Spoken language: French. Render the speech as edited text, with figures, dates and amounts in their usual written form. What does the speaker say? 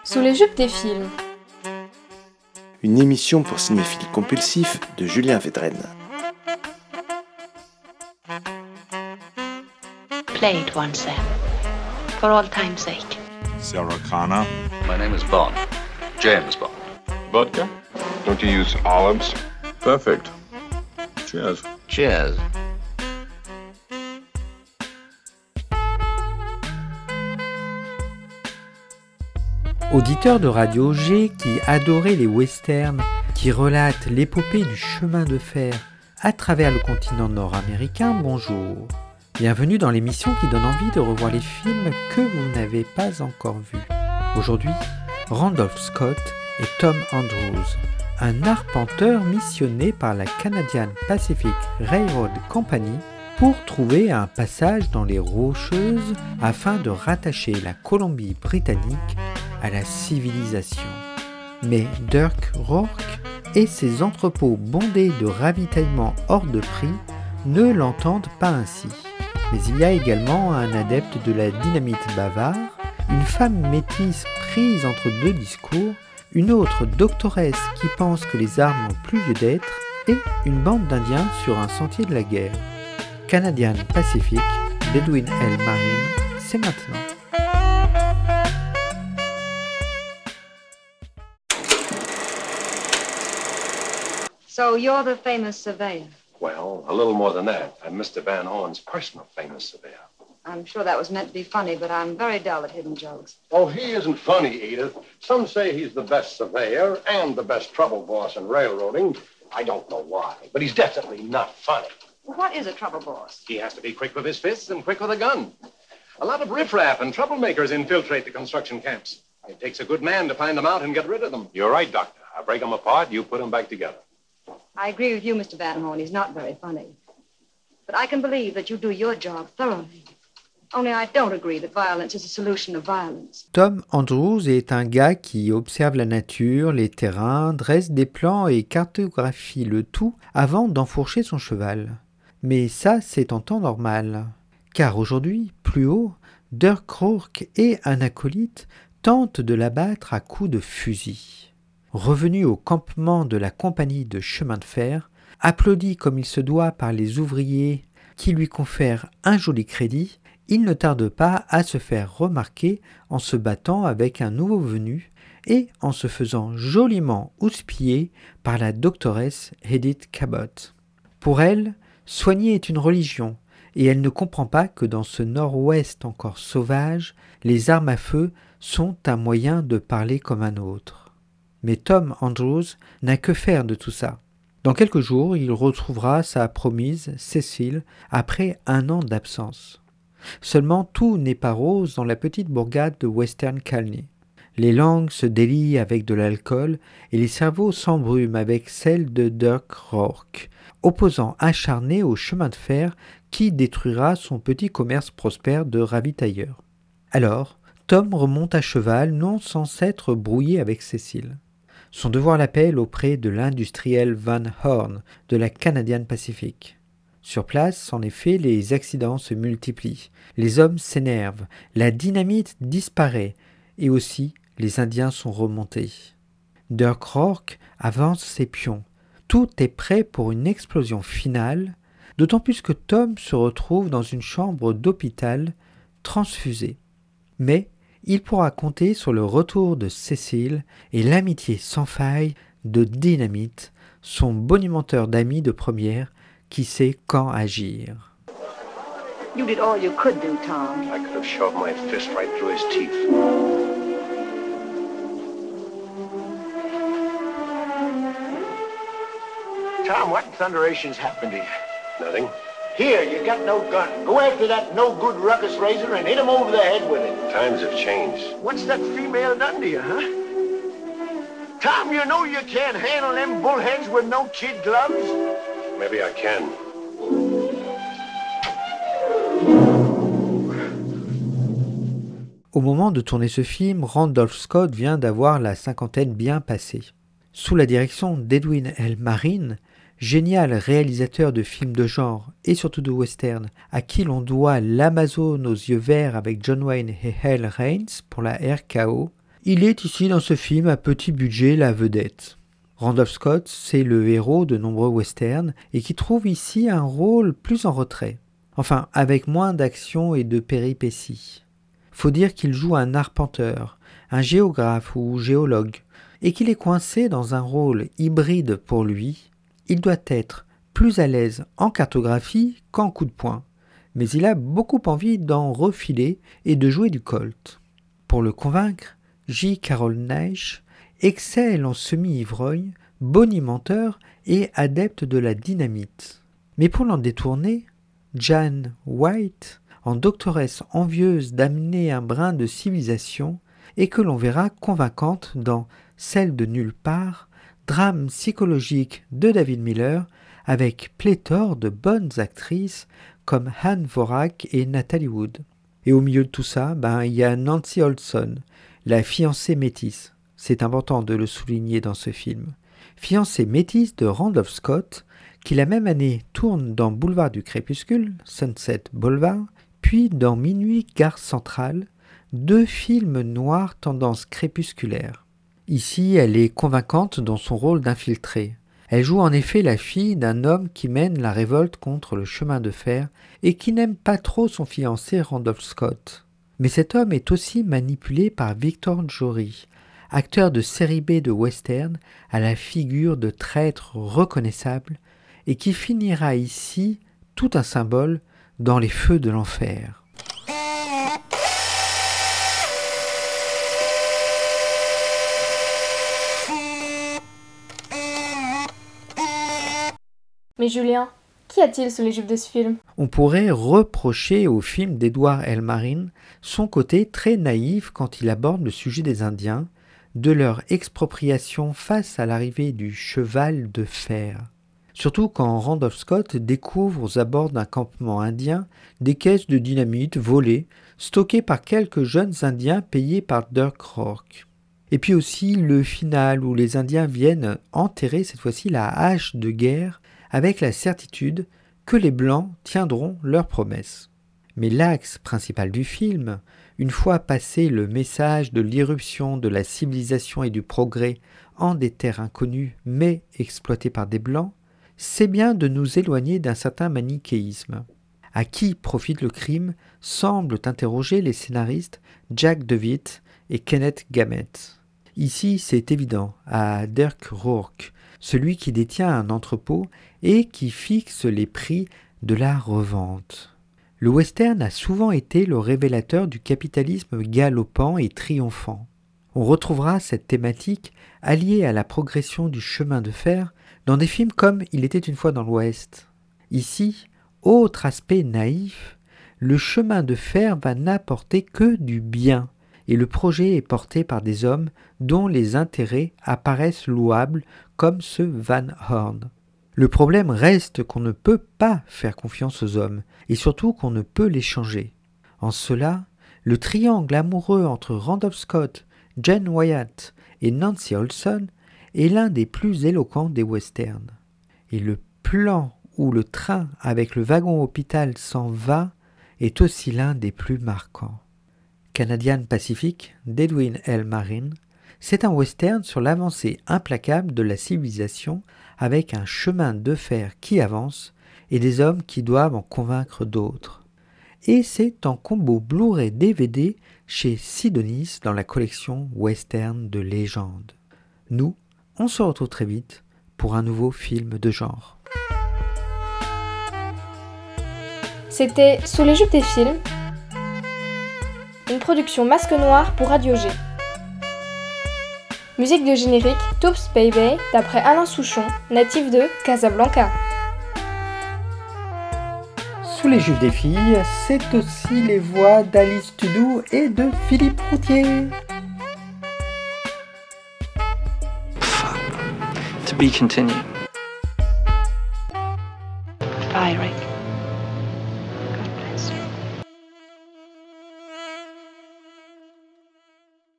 Sous les jupes des films. Une émission pour cinéphiles compulsifs de Julien Védrenne. Play it once then, for all time's sake. Sarah Connor. My name is Bond. James Bond. Vodka? Don't you use olives? Perfect. Cheers. Cheers. Auditeur de Radio G qui adorait les westerns, qui relate l'épopée du chemin de fer à travers le continent nord-américain, bonjour. Bienvenue dans l'émission qui donne envie de revoir les films que vous n'avez pas encore vus. Aujourd'hui, Randolph Scott et Tom Andrews, un arpenteur missionné par la Canadian Pacific Railroad Company pour trouver un passage dans les Rocheuses afin de rattacher la Colombie-Britannique à la civilisation. Mais Dirk Rourke et ses entrepôts bondés de ravitaillement hors de prix ne l'entendent pas ainsi. Mais il y a également un adepte de la dynamite bavard, une femme métisse prise entre deux discours, une autre doctoresse qui pense que les armes n'ont plus lieu d'être, et une bande d'Indiens sur un sentier de la guerre. Canadian Pacific, d'Edwin L. Marine, c'est maintenant. So you're the famous surveyor. Well, a little more than that. I'm Mr. Van Horn's personal famous surveyor. I'm sure that was meant to be funny, but I'm very dull at hidden jokes. Oh, he isn't funny, Edith. Some say he's the best surveyor and the best trouble boss in railroading. I don't know why, but he's definitely not funny. Well, what is a trouble boss? He has to be quick with his fists and quick with a gun. A lot of riffraff and troublemakers infiltrate the construction camps. It takes a good man to find them out and get rid of them. You're right, Doctor. I break them apart, you put them back together. I agree with you, Mr. Van Horn. He's not very funny. But I can believe that you do your job thoroughly. Only I don't agree that violence is a solution of violence. Tom Andrews est un gars qui observe la nature, les terrains, dresse des plans et cartographie le tout avant d'enfourcher son cheval. Mais ça, c'est en temps normal. Car aujourd'hui, plus haut, Dirk Rourke et un acolyte tentent de l'abattre à coups de fusil. Revenu au campement de la compagnie de chemin de fer, applaudi comme il se doit par les ouvriers qui lui confèrent un joli crédit, il ne tarde pas à se faire remarquer en se battant avec un nouveau venu et en se faisant joliment houspiller par la doctoresse Edith Cabot. Pour elle, soigner est une religion, et elle ne comprend pas que dans ce nord-ouest encore sauvage, les armes à feu sont un moyen de parler comme un autre. Mais Tom Andrews n'a que faire de tout ça. Dans quelques jours, il retrouvera sa promise, Cécile, après 1 an d'absence. Seulement, tout n'est pas rose dans la petite bourgade de Western Colney. Les langues se délient avec de l'alcool et les cerveaux s'embrument avec celles de Dirk Rourke, opposant acharné au chemin de fer qui détruira son petit commerce prospère de ravitailleurs. Alors, Tom remonte à cheval, non sans s'être brouillé avec Cécile. Son devoir l'appelle auprès de l'industriel Van Horn de la Canadian Pacific. Sur place, en effet, les accidents se multiplient, les hommes s'énervent, la dynamite disparaît et aussi les Indiens sont remontés. Dirk Rourke avance ses pions. Tout est prêt pour une explosion finale, d'autant plus que Tom se retrouve dans une chambre d'hôpital transfusée. Mais il pourra compter sur le retour de Cécile et l'amitié sans faille de Dynamite, son bonimenteur d'amis de première qui sait quand agir. You did all you could do, Tom. I could have shoved my fist right through his teeth. Tom, what in thunderation's happened to you? Nothing. Here, you got no gun. Go after that no-good ruckus raiser and hit him over the head with it. Times have changed. What's that female done to you, huh? Tom, you know you can't handle them bullheads with no kid gloves? Maybe I can. Au moment de tourner ce film, Randolph Scott vient d'avoir la cinquantaine bien passée. Sous la direction d'Edwin L. Marine, génial réalisateur de films de genre et surtout de western, à qui l'on doit L'Amazone aux yeux verts avec John Wayne et Hal Raines pour la RKO, Il est ici dans ce film à petit budget la vedette. Randolph Scott, c'est le héros de nombreux westerns et qui trouve ici un rôle plus en retrait. Enfin, avec moins d'action et de péripéties. Faut dire qu'il joue un arpenteur, un géographe ou géologue, et qu'il est coincé dans un rôle hybride pour lui. Il doit être plus à l'aise en cartographie qu'en coup de poing, mais il a beaucoup envie d'en refiler et de jouer du colt. Pour le convaincre, J. Carroll Naish excelle en semi-ivrogne, bonimenteur et adepte de la dynamite. Mais pour l'en détourner, Jan White, en doctoresse envieuse d'amener un brin de civilisation et que l'on verra convaincante dans Celle de nulle part, drame psychologique de David Miller avec pléthore de bonnes actrices comme Anne Vorak et Natalie Wood. Et au milieu de tout ça, il y a Nancy Olson, la fiancée métisse. C'est important de le souligner dans ce film. Fiancée métisse de Randolph Scott, qui la même année tourne dans Boulevard du Crépuscule, Sunset Boulevard, puis dans Minuit Gare Centrale, 2 films noirs tendance crépusculaire. Ici, elle est convaincante dans son rôle d'infiltrée. Elle joue en effet la fille d'un homme qui mène la révolte contre le chemin de fer et qui n'aime pas trop son fiancé Randolph Scott. Mais cet homme est aussi manipulé par Victor Jory, acteur de série B de western à la figure de traître reconnaissable et qui finira ici tout un symbole dans les feux de l'enfer. Mais Julien, qu'y a-t-il sous les jupes de ce film ? On pourrait reprocher au film d'Edward Elmarin son côté très naïf quand il aborde le sujet des Indiens, de leur expropriation face à l'arrivée du cheval de fer. Surtout quand Randolph Scott découvre aux abords d'un campement indien des caisses de dynamite volées, stockées par quelques jeunes Indiens payés par Dirk Rourke. Et puis aussi le final où les Indiens viennent enterrer cette fois-ci la hache de guerre avec la certitude que les Blancs tiendront leurs promesses. Mais l'axe principal du film, une fois passé le message de l'irruption de la civilisation et du progrès en des terres inconnues mais exploitées par des Blancs, c'est bien de nous éloigner d'un certain manichéisme. À qui profite le crime semblent interroger les scénaristes Jack DeWitt et Kenneth Gamet. Ici, c'est évident, à Dirk Rourke, celui qui détient un entrepôt et qui fixe les prix de la revente. Le western a souvent été le révélateur du capitalisme galopant et triomphant. On retrouvera cette thématique alliée à la progression du chemin de fer dans des films comme Il était une fois dans l'Ouest. Ici, autre aspect naïf, le chemin de fer va n'apporter que du bien et le projet est porté par des hommes dont les intérêts apparaissent louables comme ceux Van Horn. Le problème reste qu'on ne peut pas faire confiance aux hommes et surtout qu'on ne peut les changer. En cela, le triangle amoureux entre Randolph Scott, Jen Wyatt et Nancy Olson est l'un des plus éloquents des westerns. Et le plan où le train avec le wagon hôpital s'en va est aussi l'un des plus marquants. Canadian Pacific d'Edwin Elmarin, c'est un western sur l'avancée implacable de la civilisation avec un chemin de fer qui avance et des hommes qui doivent en convaincre d'autres. Et c'est en combo Blu-ray DVD chez Sidonis dans la collection Western de légende. Nous, on se retrouve très vite pour un nouveau film de genre. C'était Sous les jupes des films, une production Masque Noir pour Radio G. Musique de générique Toops Baby d'après Alain Souchon, natif de Casablanca. Sous les jupes des filles, c'est aussi les voix d'Alice Tudou et de Philippe Routier. To be continued.